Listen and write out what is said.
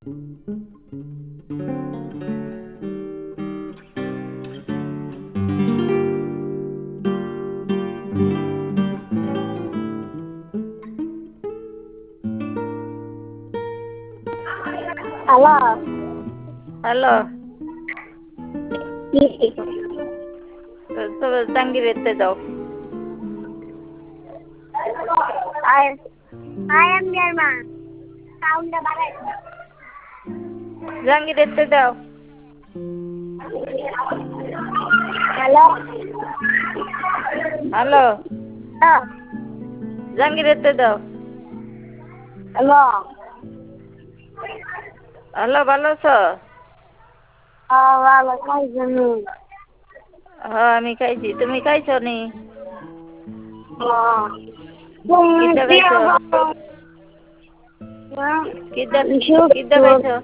Halo. Halo. Ih, তো জাঙ্গিরেতে যাও। I am your mom. Sound the barai. জাঙ্গিরেতে যাও। Hello. Hello. Oh, জাঙ্গিরেতে দাও। hello. Hello, ভালো আছো? Wala kay ganun. হ্যাঁ, আমি খাইছি। তুমি খাইছো নি? Kung কিদ্দা di খাইছো? ako, কিদ্দা isip কিদ্দা ko, খাইছো?